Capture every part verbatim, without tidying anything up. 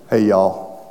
Hey, y'all.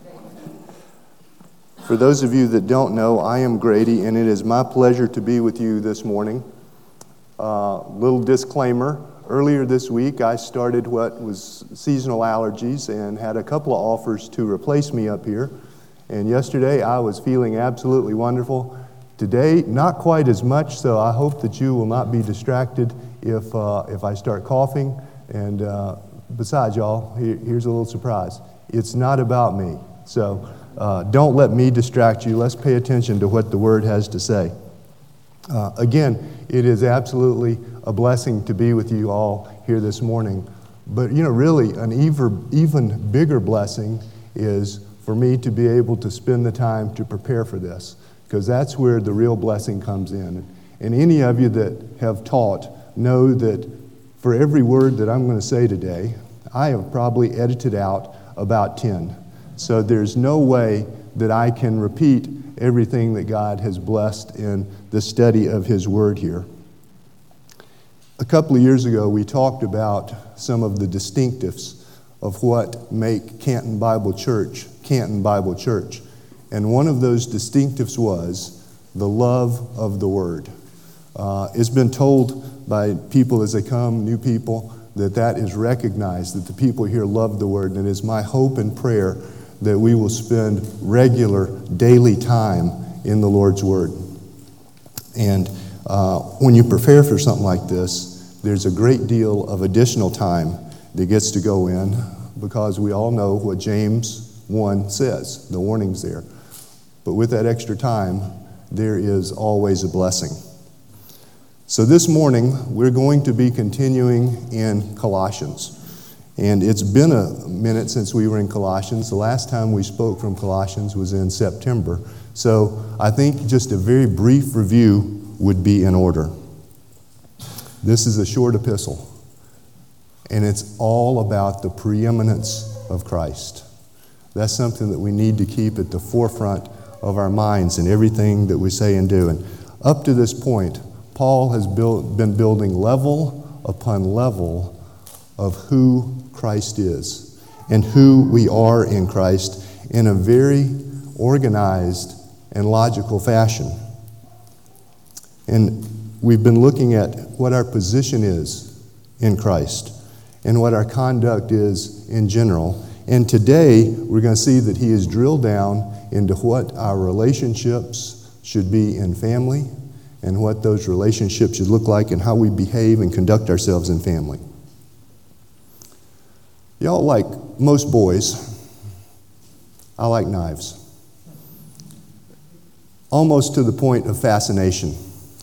For those of you that don't know, I am Grady, and it is my pleasure to be with you this morning. Uh, little disclaimer, earlier this week I started what was seasonal allergies and had a couple of offers to replace me up here. And yesterday I was feeling absolutely wonderful. Today, not quite as much, so I hope that you will not be distracted if, uh, if I start coughing. And uh, besides, y'all, here, here's a little surprise. It's not about me. So uh, don't let me distract you. Let's pay attention to what the Word has to say. Uh, again, it is absolutely a blessing to be with you all here this morning. But, you know, really, an even, even bigger blessing is for me to be able to spend the time to prepare for this, because that's where the real blessing comes in. And any of you that have taught know that for every word that I'm going to say today, I have probably edited out about ten. So there's no way that I can repeat everything that God has blessed in the study of His Word here. A couple of years ago, we talked about some of the distinctives of what make Canton Bible Church, Canton Bible Church. And one of those distinctives was the love of the Word. Uh, it's been told by people as they come, new people, that that is recognized, that the people here love the Word. And it is my hope and prayer that we will spend regular, daily time in the Lord's Word. And uh, when you prepare for something like this, there's a great deal of additional time that gets to go in, because we all know what James one says, the warning's there. But with that extra time, there is always a blessing. So this morning, we're going to be continuing in Colossians. And it's been a minute since we were in Colossians. The last time we spoke from Colossians was in September. So I think just a very brief review would be in order. This is a short epistle, and it's all about the preeminence of Christ. That's something that we need to keep at the forefront of our minds in everything that we say and do. And up to this point, Paul has built, been building level upon level of who Christ is and who we are in Christ in a very organized and logical fashion. And we've been looking at what our position is in Christ and what our conduct is in general. And today, we're going to see that he has drilled down into what our relationships should be in family and what those relationships should look like and how we behave and conduct ourselves in family. Y'all, like most boys, I like knives. Almost to the point of fascination.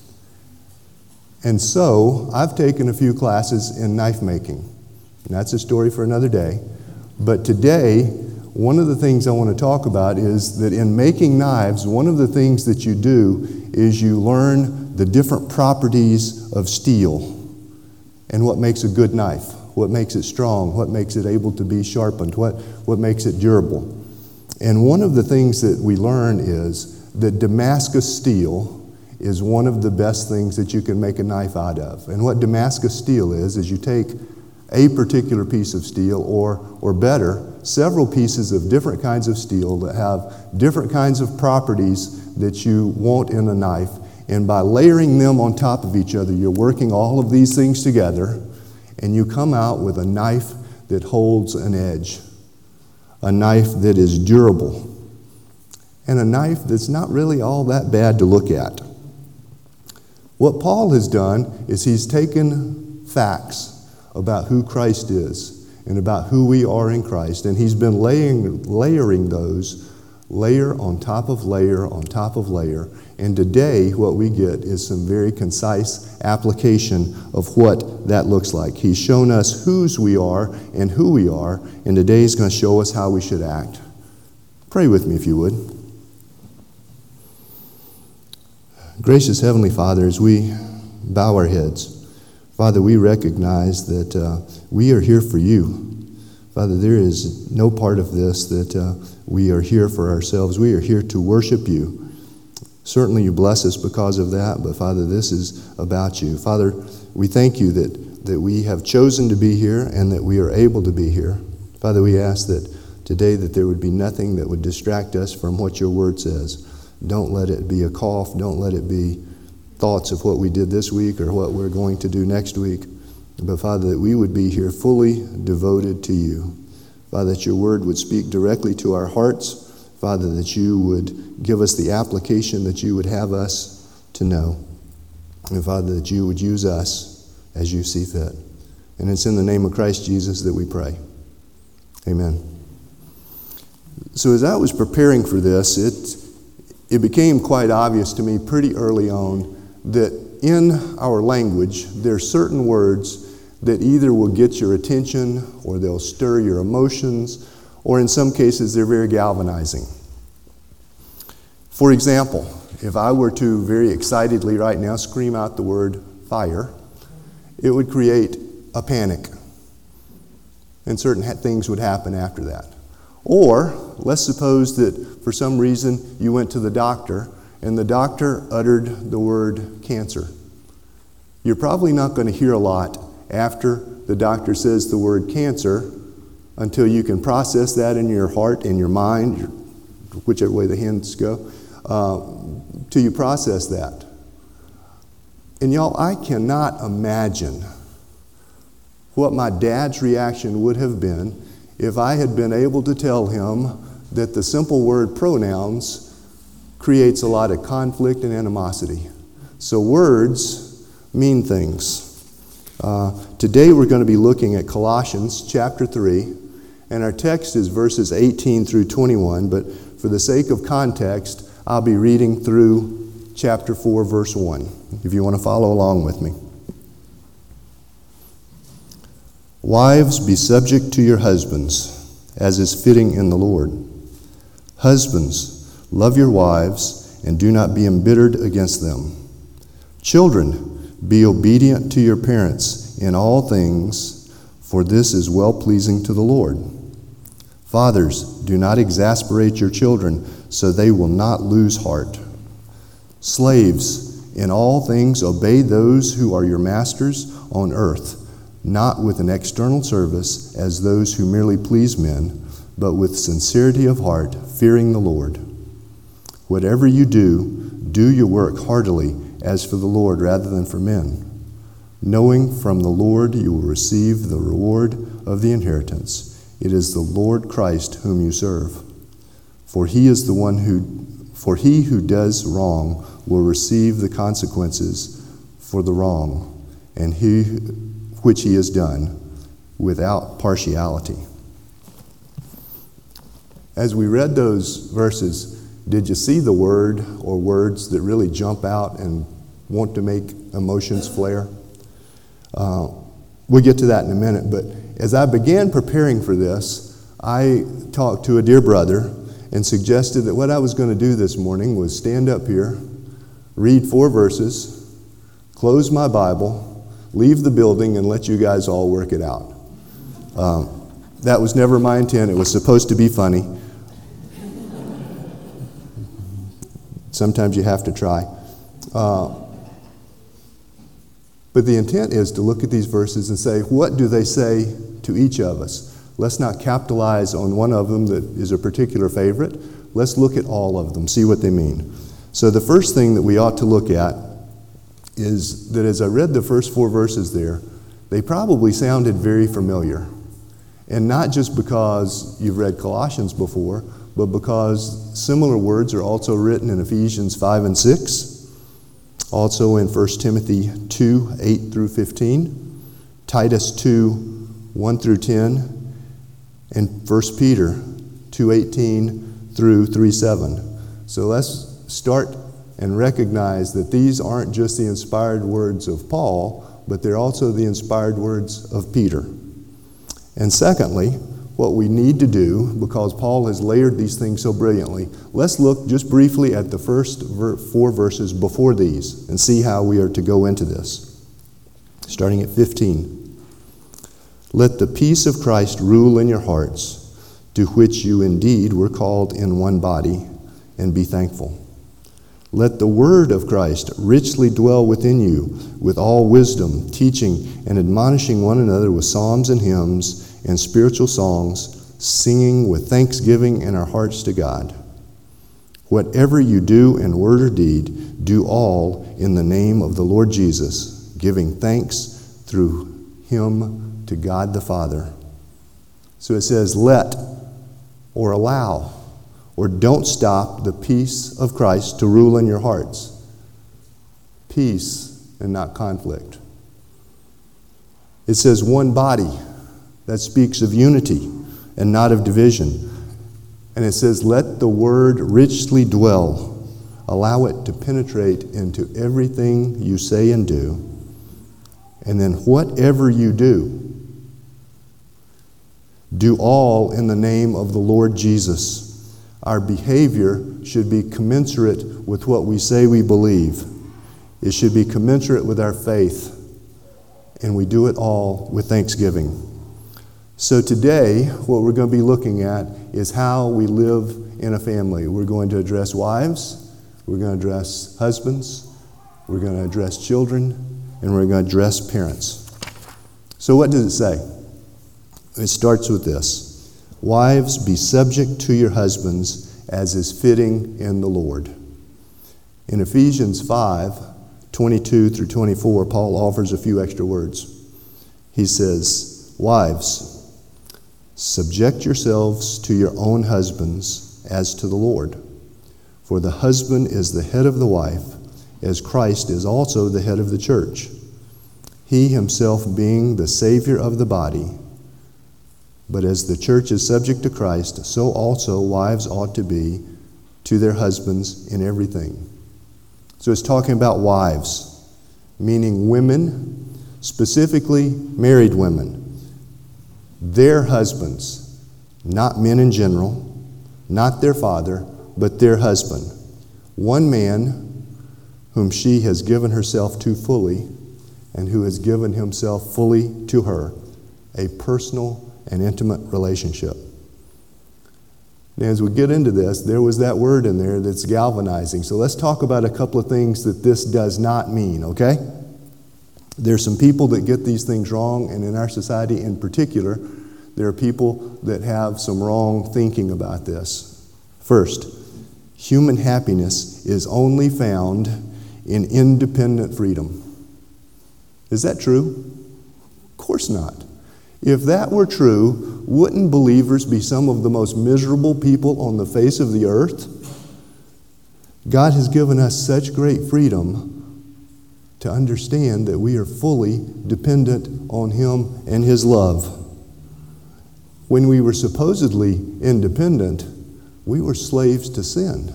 And so, I've taken a few classes in knife making. And that's a story for another day. But today, one of the things I want to talk about is that in making knives, one of the things that you do is you learn the different properties of steel and what makes a good knife, what makes it strong, what makes it able to be sharpened, what, what makes it durable. And one of the things that we learn is that Damascus steel is one of the best things that you can make a knife out of. And what Damascus steel is, is you take a particular piece of steel, or, or better, several pieces of different kinds of steel that have different kinds of properties that you want in a knife. And by layering them on top of each other, you're working all of these things together, and you come out with a knife that holds an edge, a knife that is durable, and a knife that's not really all that bad to look at. What Paul has done is he's taken facts about who Christ is and about who we are in Christ, and he's been laying, layering those layer on top of layer on top of layer. And today what we get is some very concise application of what that looks like. He's shown us whose we are and who we are, and today he's going to show us how we should act. Pray with me if you would. Gracious Heavenly Father, as we bow our heads, Father, we recognize that uh, we are here for you. Father, there is no part of this that uh, we are here for ourselves. We are here to worship you. Certainly you bless us because of that, but Father, this is about you. Father, we thank you that, that we have chosen to be here and that we are able to be here. Father, we ask that today that there would be nothing that would distract us from what your word says. Don't let it be a cough. Don't let it be thoughts of what we did this week or what we're going to do next week. But Father, that we would be here fully devoted to you. Father, that your word would speak directly to our hearts. Father, that you would give us the application that you would have us to know. And Father, that you would use us as you see fit. And it's in the name of Christ Jesus that we pray. Amen. So as I was preparing for this, it, it became quite obvious to me pretty early on that in our language, there are certain words that either will get your attention or they'll stir your emotions, or in some cases, they're very galvanizing. For example, if I were to very excitedly right now scream out the word fire, it would create a panic. And certain ha- things would happen after that. Or let's suppose that for some reason you went to the doctor and the doctor uttered the word cancer. You're probably not going to hear a lot after the doctor says the word cancer until you can process that in your heart and your mind, your, whichever way the hands go, uh, till you process that. And y'all, I cannot imagine what my dad's reaction would have been if I had been able to tell him that the simple word pronouns creates a lot of conflict and animosity. So words mean things. Uh, today we're going to be looking at Colossians chapter three, and our text is verses eighteen through twenty-one, but for the sake of context, I'll be reading through chapter four, verse one, if you want to follow along with me. Wives, be subject to your husbands, as is fitting in the Lord. Husbands, love your wives, and do not be embittered against them. Children, be obedient to your parents in all things, for this is well-pleasing to the Lord. Fathers, do not exasperate your children, so they will not lose heart. Slaves, in all things obey those who are your masters on earth, not with an external service as those who merely please men, but with sincerity of heart, fearing the Lord. Whatever you do, do your work heartily, as for the Lord rather than for men, knowing from the Lord you will receive the reward of the inheritance. It is the Lord Christ whom you serve. For he is the one who, for he who does wrong will receive the consequences for the wrong, and he which he has done without partiality. As we read those verses, did you see the word or words that really jump out and want to make emotions flare? Uh, we'll get to that in a minute, but as I began preparing for this, I talked to a dear brother and suggested that what I was going to do this morning was stand up here, read four verses, close my Bible, leave the building, and let you guys all work it out. Um, that was never my intent. It was supposed to be funny. Sometimes you have to try. Uh, but the intent is to look at these verses and say, what do they say to each of us? Let's not capitalize on one of them that is a particular favorite. Let's look at all of them, see what they mean. So the first thing that we ought to look at is that as I read the first four verses there, they probably sounded very familiar. And not just because you've read Colossians before, but because similar words are also written in Ephesians five and six, also in First Timothy two, eight through fifteen, Titus two, one through ten, and First Peter two, eighteen through three, seven. So let's start and recognize that these aren't just the inspired words of Paul, but they're also the inspired words of Peter. And secondly, what we need to do, because Paul has layered these things so brilliantly, let's look just briefly at the first ver- four verses before these and see how we are to go into this. Starting at fifteen. Let the peace of Christ rule in your hearts, to which you indeed were called in one body, and be thankful. Let the word of Christ richly dwell within you, with all wisdom, teaching and admonishing one another with psalms and hymns and spiritual songs, singing with thanksgiving in our hearts to God. Whatever you do in word or deed, do all in the name of the Lord Jesus, giving thanks through him to God the Father. So it says, let or allow or don't stop the peace of Christ to rule in your hearts. Peace and not conflict. It says one body. That speaks of unity and not of division. And it says, let the word richly dwell. Allow it to penetrate into everything you say and do. And then whatever you do, do all in the name of the Lord Jesus. Our behavior should be commensurate with what we say we believe. It should be commensurate with our faith. And we do it all with thanksgiving. So today, what we're going to be looking at is how we live in a family. We're going to address wives, we're going to address husbands, we're going to address children, and we're going to address parents. So what does it say? It starts with this. Wives, be subject to your husbands as is fitting in the Lord. In Ephesians five, twenty-two through twenty-four, Paul offers a few extra words. He says, wives, subject yourselves to your own husbands as to the Lord. For the husband is the head of the wife, as Christ is also the head of the church, he himself being the Savior of the body. But as the church is subject to Christ, so also wives ought to be to their husbands in everything. So it's talking about wives, meaning women, specifically married women. Their husbands, not men in general, not their father, but their husband. One man whom she has given herself to fully and who has given himself fully to her, a personal and intimate relationship. Now, as we get into this, there was that word in there that's galvanizing. So let's talk about a couple of things that this does not mean, okay? There's some people that get these things wrong, and in our society in particular, there are people that have some wrong thinking about this. First, human happiness is only found in independent freedom. Is that true? Of course not. If that were true, wouldn't believers be some of the most miserable people on the face of the earth? God has given us such great freedom to understand that we are fully dependent on him and his love. When we were supposedly independent, we were slaves to sin.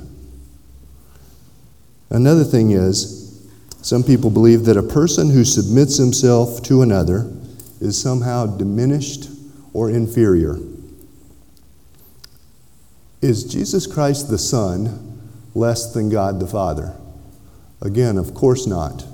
Another thing is, some people believe that a person who submits himself to another is somehow diminished or inferior. Is Jesus Christ the Son less than God the Father? Again, of course not.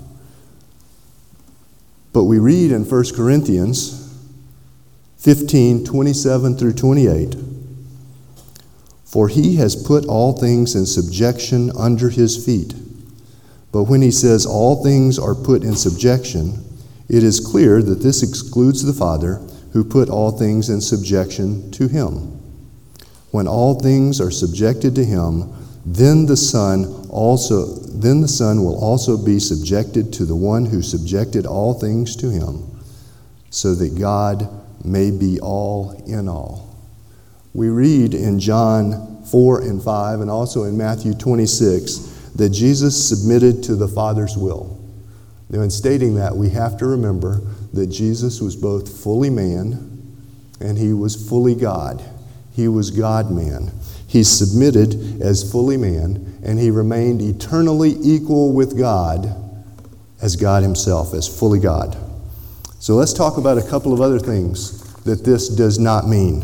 But we read in First Corinthians fifteen, twenty-seven through twenty-eight, for he has put all things in subjection under his feet. But when he says all things are put in subjection, it is clear that this excludes the Father, who put all things in subjection to him. When all things are subjected to him, then the Son also then the Son will also be subjected to the one who subjected all things to him, so that God may be all in all. We read in John four and five, and also in Matthew twenty-six, that Jesus submitted to the Father's will. Now, in stating that, we have to remember that Jesus was both fully man and he was fully God. He was God-man. He submitted as fully man, and he remained eternally equal with God as God himself, as fully God. So let's talk about a couple of other things that this does not mean.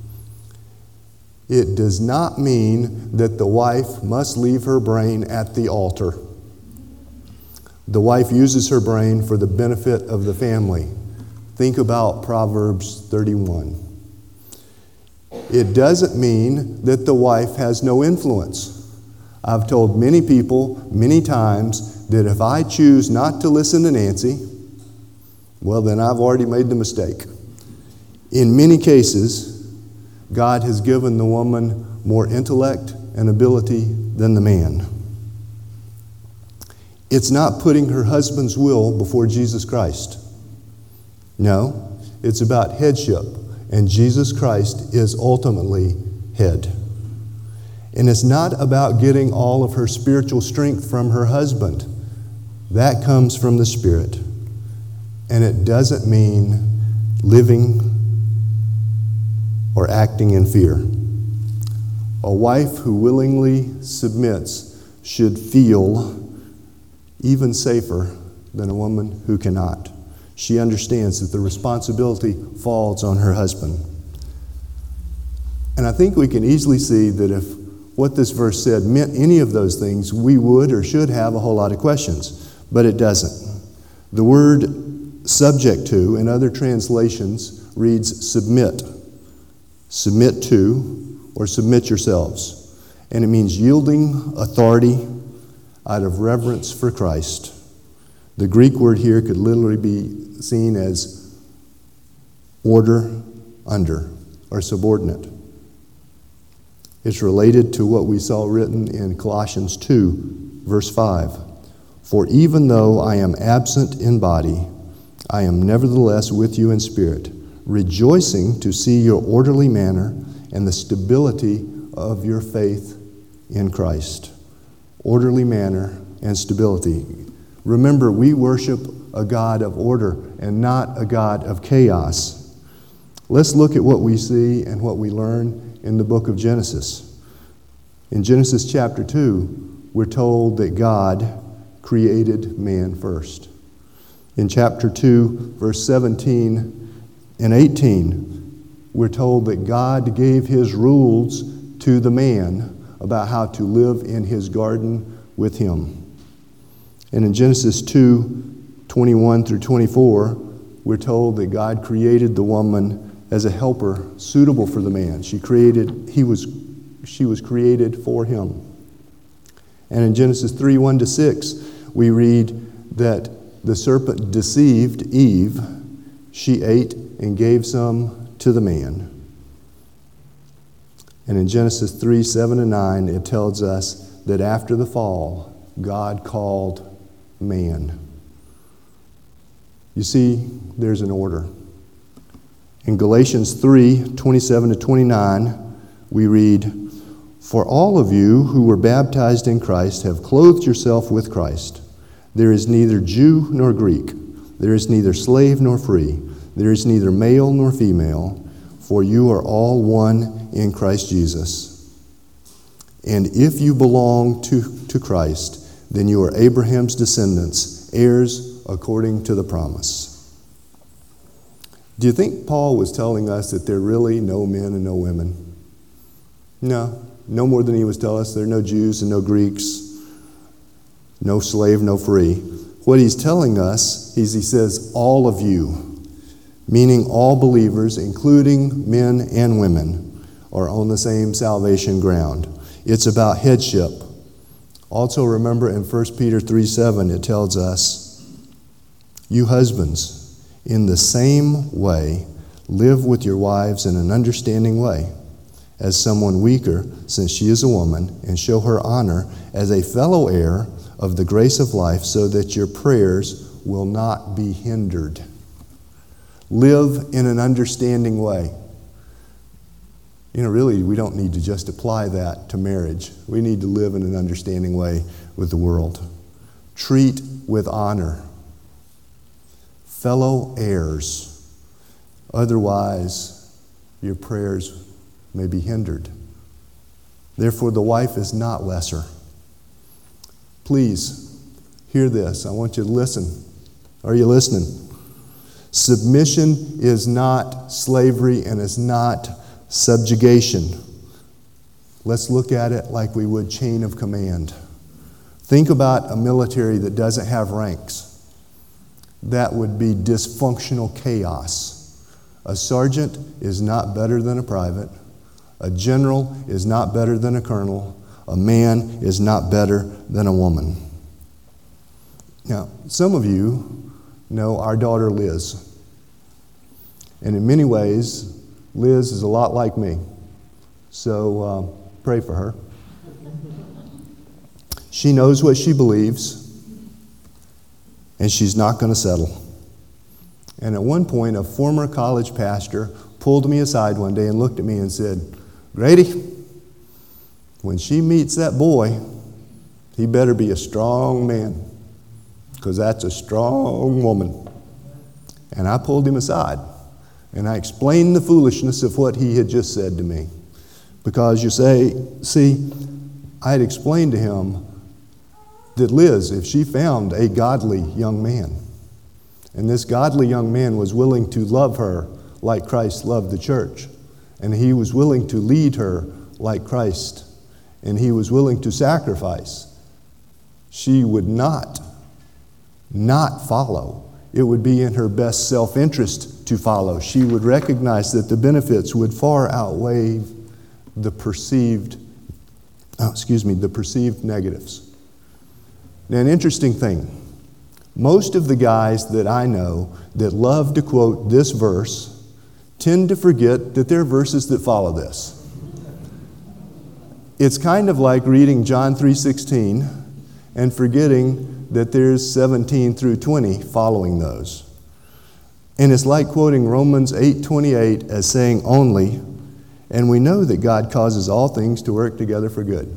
It does not mean that the wife must leave her brain at the altar. The wife uses her brain for the benefit of the family. Think about Proverbs thirty-one. It doesn't mean that the wife has no influence. I've told many people many times that if I choose not to listen to Nancy, well, then I've already made the mistake. In many cases, God has given the woman more intellect and ability than the man. It's not putting her husband's will before Jesus Christ. No, it's about headship, and Jesus Christ is ultimately head. And it's not about getting all of her spiritual strength from her husband. That comes from the Spirit. And it doesn't mean living or acting in fear. A wife who willingly submits should feel even safer than a woman who cannot. She understands that the responsibility falls on her husband. And I think we can easily see that if what this verse said meant any of those things, we would or should have a whole lot of questions. But it doesn't. The word subject to in other translations reads submit. Submit to or submit yourselves. And it means yielding authority out of reverence for Christ. The Greek word here could literally be seen as order under or subordinate. It's related to what we saw written in Colossians two, verse five. For even though I am absent in body, I am nevertheless with you in spirit, rejoicing to see your orderly manner and the stability of your faith in Christ. Orderly manner and stability. Remember, we worship a God of order and not a God of chaos. Let's look at what we see and what we learn in the book of Genesis. In Genesis chapter two, we're told that God created man first. In chapter two, verse seventeen and eighteen, we're told that God gave his rules to the man about how to live in his garden with him. And in Genesis two, twenty-one through twenty-four, we're told that God created the woman as a helper suitable for the man. She created, he was, she was created for him. And in Genesis three, one to six, we read that the serpent deceived Eve. She ate and gave some to the man. And in Genesis three, seven and nine, it tells us that after the fall, God called man. You see, there's an order. In Galatians three, twenty-seven to twenty-nine, we read, For all of you who were baptized in Christ have clothed yourself with Christ. There is neither Jew nor Greek. There is neither slave nor free. There is neither male nor female, for you are all one in Christ Jesus. And if you belong to, to Christ, then you are Abraham's descendants, heirs according to the promise. Do you think Paul was telling us that there are really no men and no women? No, no more than he was telling us there are no Jews and no Greeks, no slave, no free. What he's telling us is he says, all of you, meaning all believers, including men and women, are on the same salvation ground. It's about headship. Also remember in First Peter three seven, it tells us, you husbands, in the same way, live with your wives in an understanding way, as someone weaker, since she is a woman, and show her honor as a fellow heir of the grace of life, so that your prayers will not be hindered. Live in an understanding way. You know, really, we don't need to just apply that to marriage. We need to live in an understanding way with the world. Treat with honor. Fellow heirs. Otherwise, your prayers may be hindered. Therefore, the wife is not lesser. Please, hear this. I want you to listen. Are you listening? Submission is not slavery and is not subjugation. Let's look at it like we would chain of command. Think about a military that doesn't have ranks. That would be dysfunctional chaos. A sergeant is not better than a private. A general is not better than a colonel. A man is not better than a woman. Now, some of you know our daughter Liz. And in many ways, Liz is a lot like me. So um, pray for her. She knows what she believes, and she's not going to settle. And at one point, a former college pastor pulled me aside one day and looked at me and said, "Grady, when she meets that boy, he better be a strong man, because that's a strong woman." And I pulled him aside, and I explained the foolishness of what he had just said to me. Because you say, see, I had explained to him that Liz, if she found a godly young man, and this godly young man was willing to love her like Christ loved the church, and he was willing to lead her like Christ, and he was willing to sacrifice, she would not, not follow. It would be in her best self-interest to follow. She would recognize that the benefits would far outweigh the perceived, oh, excuse me, the perceived negatives. Now, an interesting thing, most of the guys that I know that love to quote this verse tend to forget that there are verses that follow this. It's kind of like reading John three sixteen and forgetting that there's seventeen through twenty following those. And it's like quoting Romans eight twenty-eight as saying only, and we know that God causes all things to work together for good,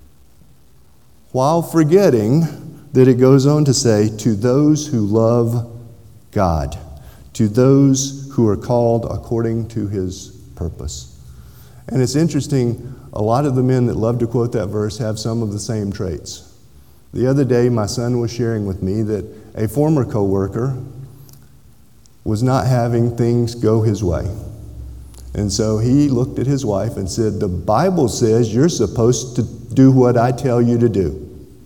while forgetting that it goes on to say, to those who love God, to those who are called according to His purpose. And it's interesting, a lot of the men that love to quote that verse have some of the same traits. The other day, my son was sharing with me that a former co-worker was not having things go his way. And so he looked at his wife and said, "The Bible says you're supposed to do what I tell you to do."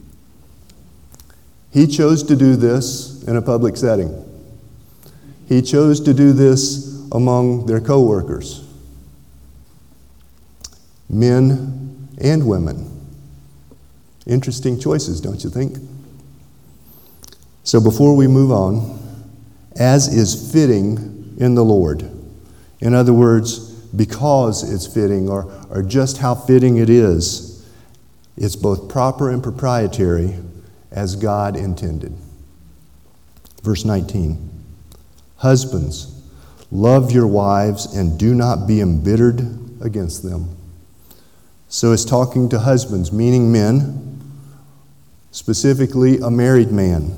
He chose to do this in a public setting. He chose to do this among their co-workers, men and women. Interesting choices, don't you think? So before we move on, as is fitting in the Lord. In other words, because it's fitting, or, or just how fitting it is, it's both proper and proprietary as God intended. Verse nineteen, husbands, love your wives and do not be embittered against them. So it's talking to husbands, meaning men, specifically a married man,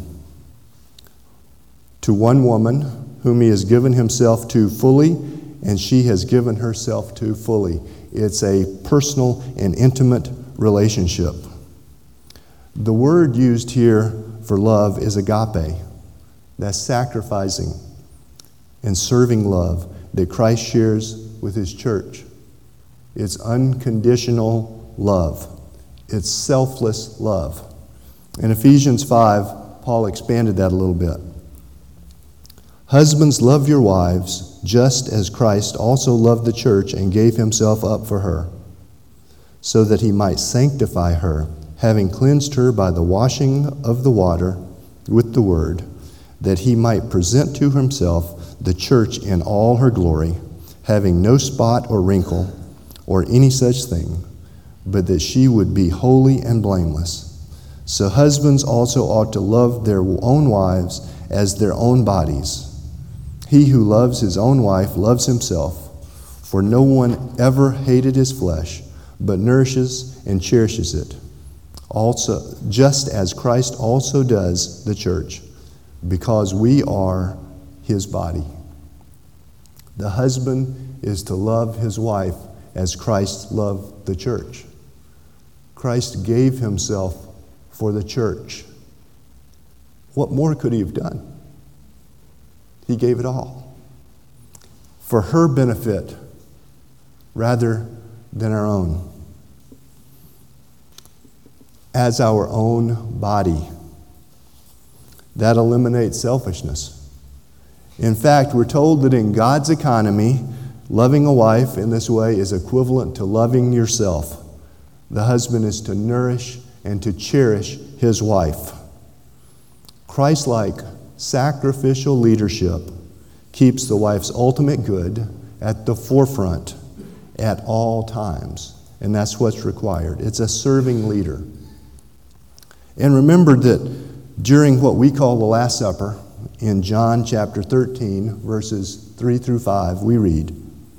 to one woman whom he has given himself to fully, and she has given herself to fully. It's a personal and intimate relationship. The word used here for love is agape. That's sacrificing and serving love that Christ shares with His church. It's unconditional love. It's selfless love. In Ephesians five, Paul expanded that a little bit. Husbands, love your wives, just as Christ also loved the church and gave Himself up for her, so that He might sanctify her, having cleansed her by the washing of the water with the word, that He might present to Himself the church in all her glory, having no spot or wrinkle or any such thing, but that she would be holy and blameless. So husbands also ought to love their own wives as their own bodies. He who loves his own wife loves himself, for no one ever hated his flesh, but nourishes and cherishes it. Also, just as Christ also does the church, because we are His body. The husband is to love his wife as Christ loved the church. Christ gave Himself for the church. What more could He have done? He gave it all for her benefit rather than our own. As our own body. That eliminates selfishness. In fact, we're told that in God's economy, loving a wife in this way is equivalent to loving yourself. The husband is to nourish and to cherish his wife. Christ-like sacrificial leadership keeps the wife's ultimate good at the forefront at all times. And that's what's required. It's a serving leader. And remember that during what we call the Last Supper, in John chapter thirteen, verses three through five, we read,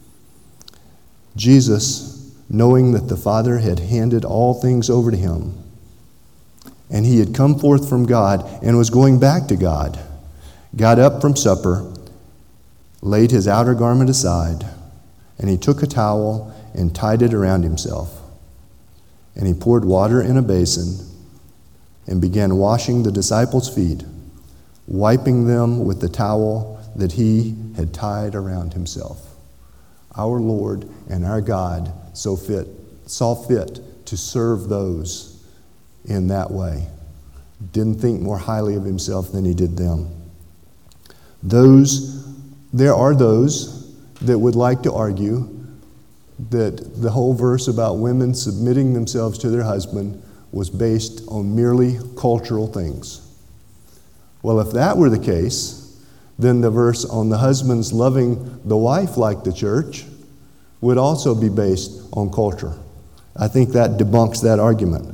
Jesus, knowing that the Father had handed all things over to him, and he had come forth from God and was going back to God, got up from supper, laid his outer garment aside, and he took a towel and tied it around himself. And he poured water in a basin and began washing the disciples' feet, wiping them with the towel that he had tied around himself. Our Lord and our God so fit, saw fit to serve those in that way. Didn't think more highly of himself than he did them. Those, there are those that would like to argue that the whole verse about women submitting themselves to their husband was based on merely cultural things. Well, if that were the case, then the verse on the husbands loving the wife like the church would also be based on culture. I think that debunks that argument.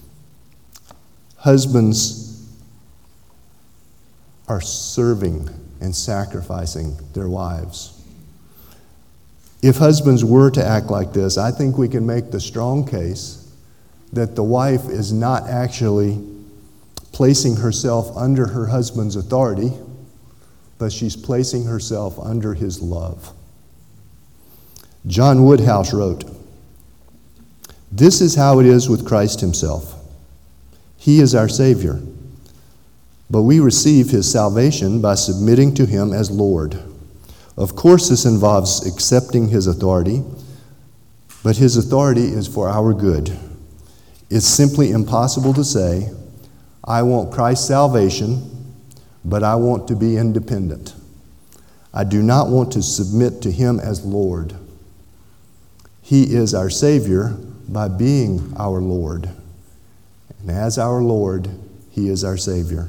Husbands are serving and sacrificing their wives. If husbands were to act like this, I think we can make the strong case that the wife is not actually placing herself under her husband's authority, but she's placing herself under his love. John Woodhouse wrote, "This is how it is with Christ himself. He is our Savior, but we receive his salvation by submitting to him as Lord. Of course, this involves accepting his authority, but his authority is for our good. It's simply impossible to say, I want Christ's salvation, but I want to be independent. I do not want to submit to him as Lord. He is our Savior by being our Lord. And as our Lord, he is our Savior."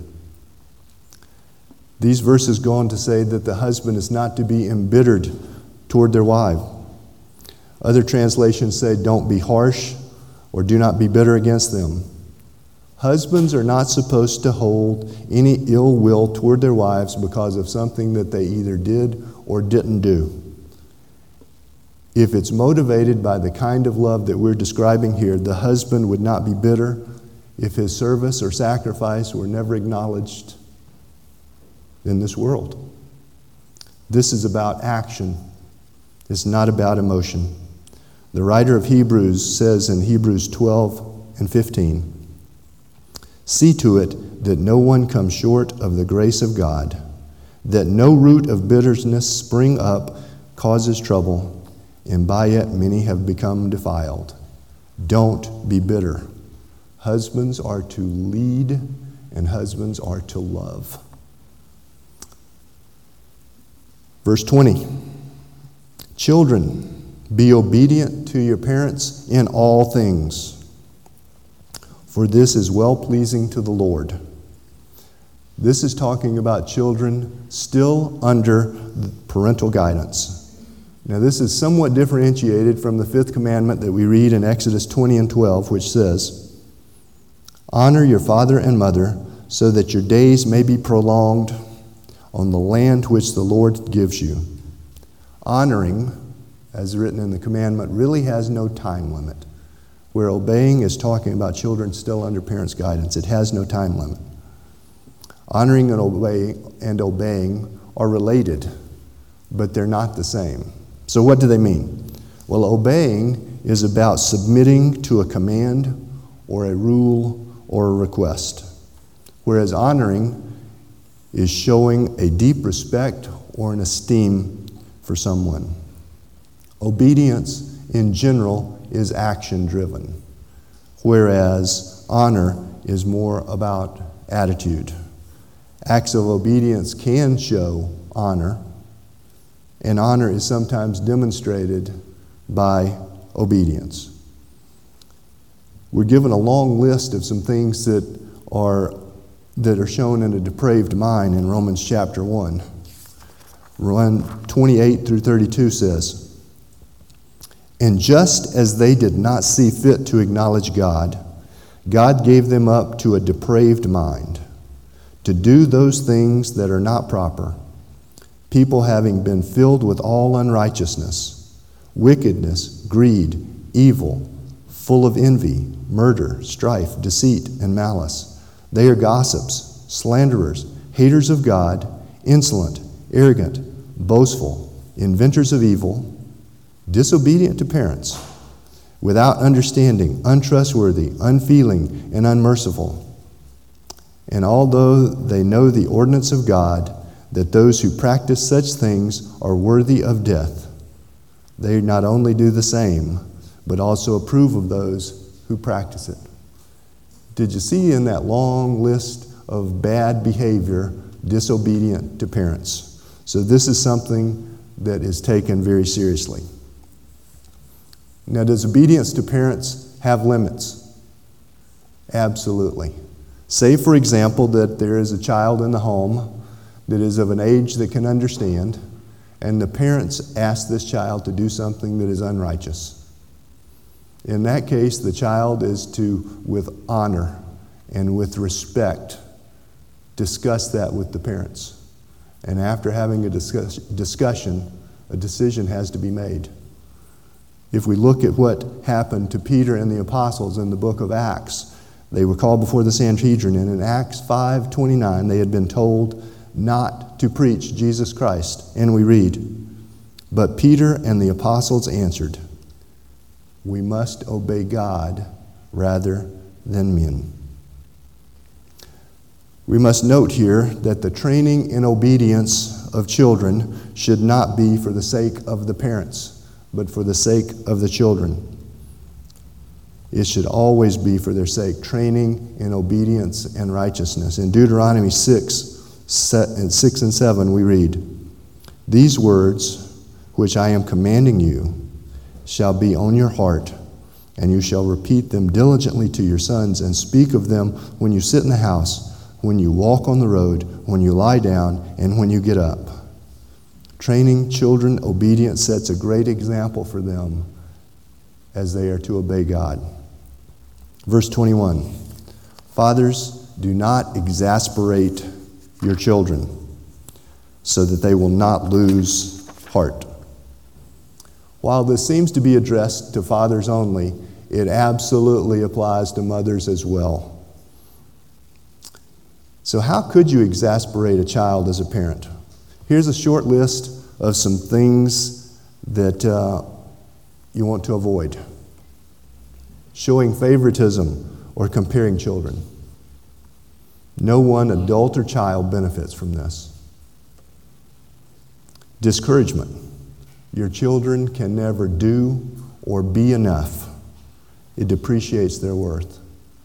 These verses go on to say that the husband is not to be embittered toward their wife. Other translations say, don't be harsh or do not be bitter against them. Husbands are not supposed to hold any ill will toward their wives because of something that they either did or didn't do. If it's motivated by the kind of love that we're describing here, the husband would not be bitter if his service or sacrifice were never acknowledged in this world. This is about action. It's not about emotion. The writer of Hebrews says in Hebrews twelve and fifteen, "See to it that no one comes short of the grace of God, that no root of bitterness spring up, causes trouble, and by it many have become defiled." Don't be bitter. Husbands are to lead, and husbands are to love. Verse twenty, "Children, be obedient to your parents in all things, for this is well-pleasing to the Lord." This is talking about children still under parental guidance. Now, this is somewhat differentiated from the fifth commandment that we read in Exodus twenty and twelve, which says, "Honor your father and mother, so that your days may be prolonged on the land which the Lord gives you." Honoring, as written in the commandment, really has no time limit. Where obeying is talking about children still under parents' guidance. It has no time limit. Honoring and obeying, and obeying are related, but they're not the same. So what do they mean? Well, obeying is about submitting to a command or a rule or a request, whereas honoring is showing a deep respect or an esteem for someone. Obedience, in general, is action-driven, whereas honor is more about attitude. Acts of obedience can show honor, and honor is sometimes demonstrated by obedience. We're given a long list of some things that are that are shown in a depraved mind in Romans chapter one. twenty-eight through thirty-two says, And just as they did not see fit to acknowledge God, God gave them up to a depraved mind, to do those things that are not proper, people having been filled with all unrighteousness, wickedness, greed, evil, full of envy, murder, strife, deceit, and malice. They are gossips, slanderers, haters of God, insolent, arrogant, boastful, inventors of evil, disobedient to parents, without understanding, untrustworthy, unfeeling, and unmerciful. And although they know the ordinance of God, that those who practice such things are worthy of death, they not only do the same, but also approve of those who practice it. Did you see in that long list of bad behavior, disobedient to parents? So this is something that is taken very seriously. Now, does obedience to parents have limits? Absolutely. Say, for example, that there is a child in the home that is of an age that can understand, and the parents ask this child to do something that is unrighteous. In that case, the child is to, with honor and with respect, discuss that with the parents. And after having a discuss- discussion, a decision has to be made. If we look at what happened to Peter and the apostles in the book of Acts, they were called before the Sanhedrin, and in Acts five twenty-nine, they had been told not to preach Jesus Christ. And we read, "But Peter and the apostles answered, 'We must obey God rather than men.'" We must note here that the training in obedience of children should not be for the sake of the parents, but for the sake of the children. It should always be for their sake, training in obedience and righteousness. In Deuteronomy six, six and seven, we read, "These words which I am commanding you shall be on your heart, and you shall repeat them diligently to your sons, and speak of them when you sit in the house, when you walk on the road, when you lie down, and when you get up." Training children obedience sets a great example for them as they are to obey God. Verse twenty-one, "Fathers, do not exasperate your children, so that they will not lose heart." While this seems to be addressed to fathers only, it absolutely applies to mothers as well. So how could you exasperate a child as a parent? Here's a short list of some things that uh, you want to avoid. Showing favoritism or comparing children. No one adult or child benefits from this. Discouragement. Your children can never do or be enough. It depreciates their worth.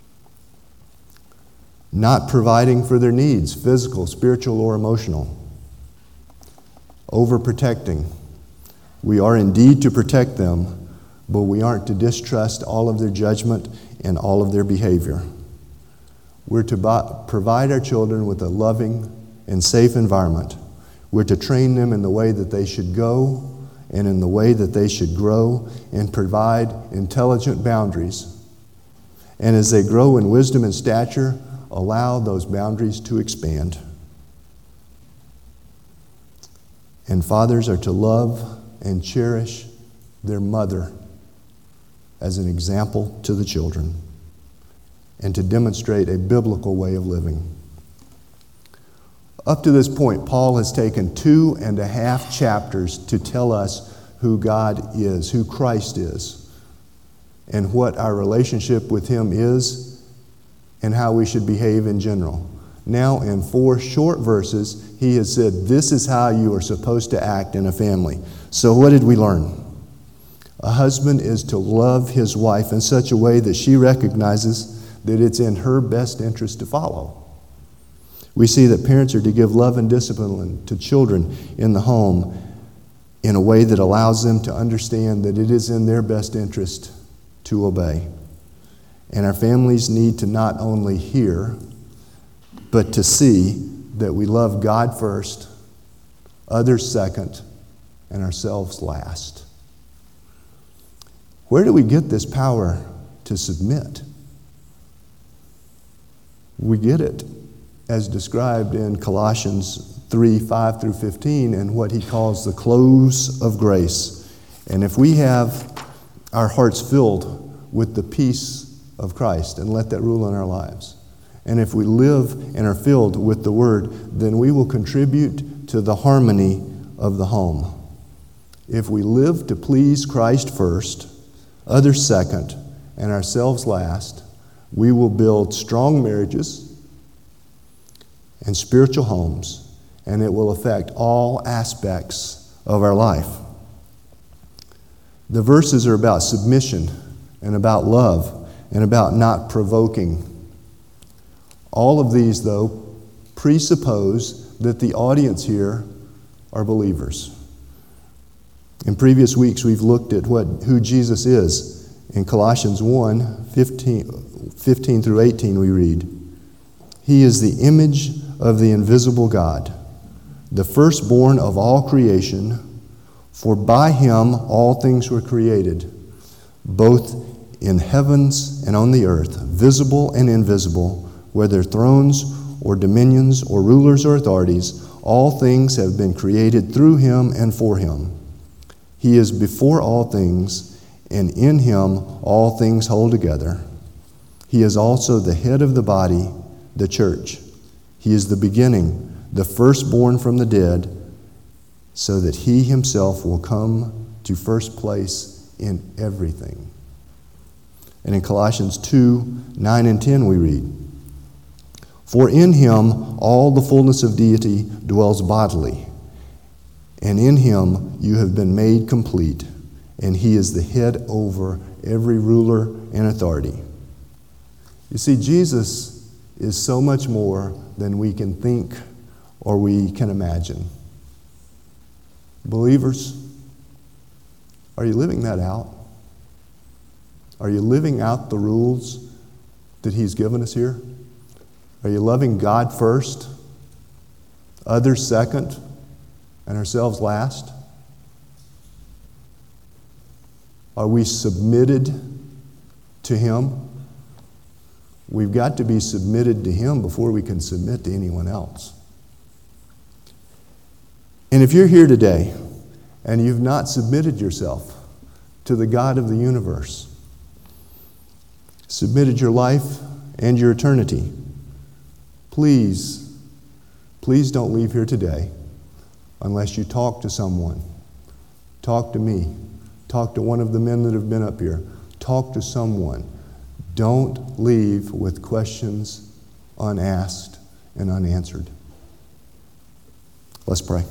Not providing for their needs, physical, spiritual, or emotional. Overprotecting. We are indeed to protect them, but we aren't to distrust all of their judgment and all of their behavior. We're to bo- provide our children with a loving and safe environment. We're to train them in the way that they should go and in the way that they should grow, and provide intelligent boundaries. And as they grow in wisdom and stature, allow those boundaries to expand. And fathers are to love and cherish their mother as an example to the children, and to demonstrate a biblical way of living. Up to this point, Paul has taken two and a half chapters to tell us who God is, who Christ is, and what our relationship with Him is, and how we should behave in general. Now, in four short verses, he has said, this is how you are supposed to act in a family. So what did we learn? A husband is to love his wife in such a way that she recognizes that it's in her best interest to follow. We see that parents are to give love and discipline to children in the home in a way that allows them to understand that it is in their best interest to obey. And our families need to not only hear, but to see that we love God first, others second, and ourselves last. Where do we get this power to submit? We get it as described in Colossians three, five through fifteen, and what he calls the close of grace. And if we have our hearts filled with the peace of Christ and let that rule in our lives, and if we live and are filled with the Word, then we will contribute to the harmony of the home. If we live to please Christ first, others second, and ourselves last, we will build strong marriages and spiritual homes, and it will affect all aspects of our life. The verses are about submission and about love and about not provoking. All of these, though, presuppose that the audience here are believers. In previous weeks, we've looked at what who Jesus is. In Colossians one, fifteen, fifteen through eighteen, we read, "He is the image of the invisible God, the firstborn of all creation, for by him all things were created, both in heavens and on the earth, visible and invisible, whether thrones or dominions or rulers or authorities, all things have been created through him and for him. He is before all things, and in him all things hold together. He is also the head of the body, the church. He is the beginning, the firstborn from the dead, so that he himself will come to first place in everything." And in Colossians two, nine and ten we read, "For in him all the fullness of deity dwells bodily, and in him you have been made complete, and he is the head over every ruler and authority." You see, Jesus is so much more than we can think or we can imagine. Believers, are you living that out? Are you living out the rules that he's given us here? Are you loving God first, others second, and ourselves last? Are we submitted to him? We've got to be submitted to him before we can submit to anyone else. And if you're here today and you've not submitted yourself to the God of the universe, submitted your life and your eternity, please, please don't leave here today unless you talk to someone. Talk to me. Talk to one of the men that have been up here. Talk to someone. Don't leave with questions unasked and unanswered. Let's pray.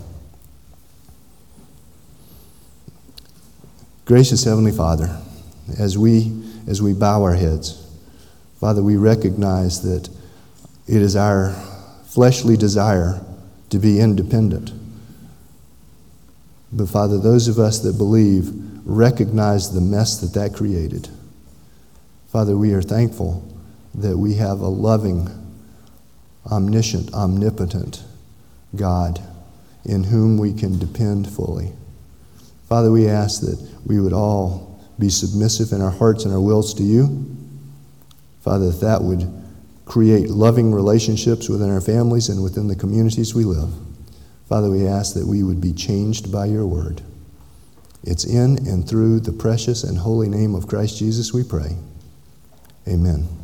Gracious Heavenly Father, as we as we bow our heads, Father, we recognize that it is our fleshly desire to be independent. But Father, those of us that believe recognize the mess that that created. Father, we are thankful that we have a loving, omniscient, omnipotent God in whom we can depend fully. Father, we ask that we would all be submissive in our hearts and our wills to you. Father, that that would create loving relationships within our families and within the communities we live. Father, we ask that we would be changed by your word. It's in and through the precious and holy name of Christ Jesus we pray. Amen.